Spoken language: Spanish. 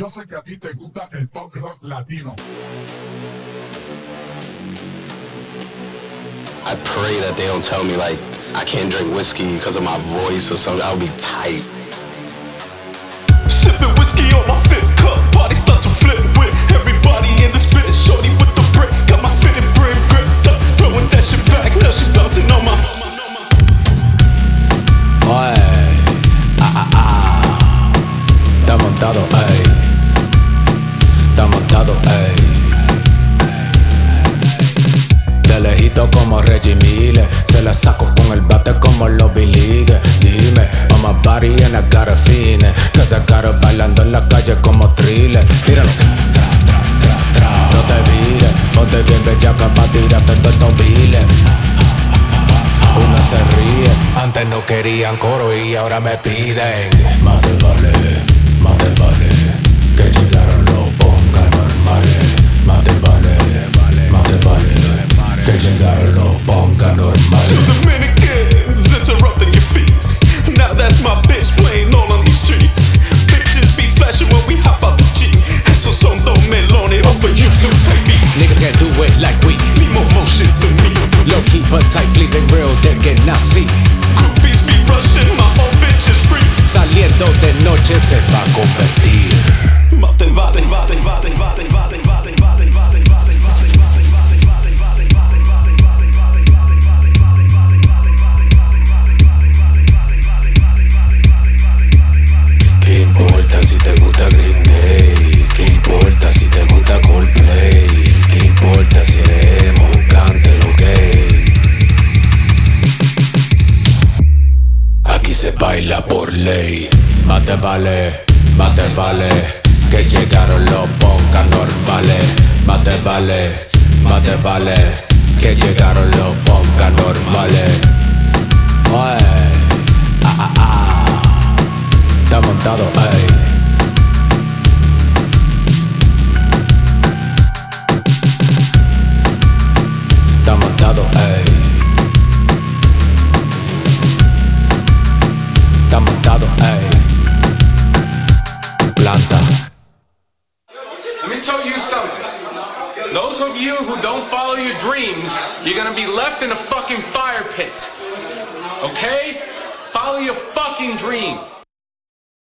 Yo sé que a ti te gusta el pop rock latino. I pray that they don't tell me like I can't drink whiskey because of my voice or something. I'll be tight. Sipping whiskey on my fifth cup, party start to flip with everybody in the spit. Shorty with the brick, got my fitted brim gripped up, throwing that shit back. Now she bouncing on my. Oye, está montado, ey. Está montado, ey. De lejito como Reggie Miller, se la saco con el bate como los Billy. Dime, I'm a body and I got a feeling, que se caro bailando en la calle como Thriller. Tíralo, no te vires, ponte bien bellaca pa' tirarte todos estos biles. Uno se ríe, antes no querían coro y ahora me piden. Más te vale que llegaron los pongas normales. Más te vale que llegaron los pongas normales. Two Dominicans interrupting your feet. Now that's my bitch playing all on these streets. Bitches be flashing when we hop out the Jeep. Esos son dos melones off of YouTube TV. Niggas can't do it like we. Need more motion to me. Low key but tight, flipping real de que nací. Groupies be rushing, my own bitch is free. Saliendo de noche se va a convertir. Más te vale. ¿Qué importa si te gusta Green Day? ¿Qué importa si te gusta Coldplay? ¿Qué importa si eres emo, cante lo gay? Aquí se baila por ley. Más te vale que llegaron los pongas normales. Más te vale que llegaron los pongas normales. Oye, está montado, ey. Está montado, ey. Está montado, ey. Planta. Let me tell you something. Those of you who don't follow your dreams, you're gonna be left in a fucking fire pit. Okay? Follow your fucking dreams.